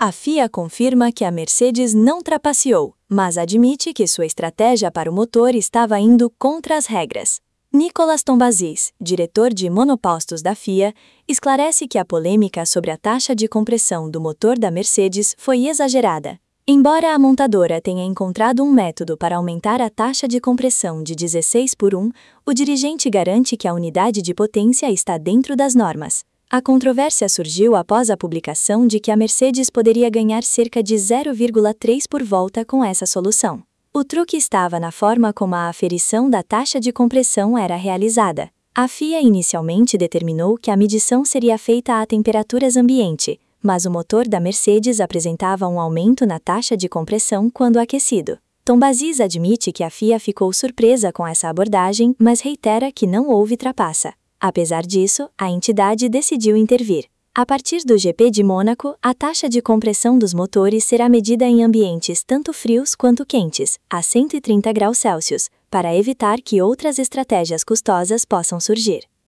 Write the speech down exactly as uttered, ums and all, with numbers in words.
A F I A confirma que a Mercedes não trapaceou, mas admite que sua estratégia para o motor estava indo contra as regras. Nicolas Tombazis, diretor de monopostos da F I A, esclarece que a polêmica sobre a taxa de compressão do motor da Mercedes foi exagerada. Embora a montadora tenha encontrado um método para aumentar a taxa de compressão de dezesseis por um, o dirigente garante que a unidade de potência está dentro das normas. A controvérsia surgiu após a publicação de que a Mercedes poderia ganhar cerca de zero vírgula três por volta com essa solução. O truque estava na forma como a aferição da taxa de compressão era realizada. A F I A inicialmente determinou que a medição seria feita a temperaturas ambiente, mas o motor da Mercedes apresentava um aumento na taxa de compressão quando aquecido. Tombazis admite que a F I A ficou surpresa com essa abordagem, mas reitera que não houve trapaça. Apesar disso, a entidade decidiu intervir. A partir do G P de Mônaco, a taxa de compressão dos motores será medida em ambientes tanto frios quanto quentes, a cento e trinta graus Celsius, para evitar que outras estratégias custosas possam surgir.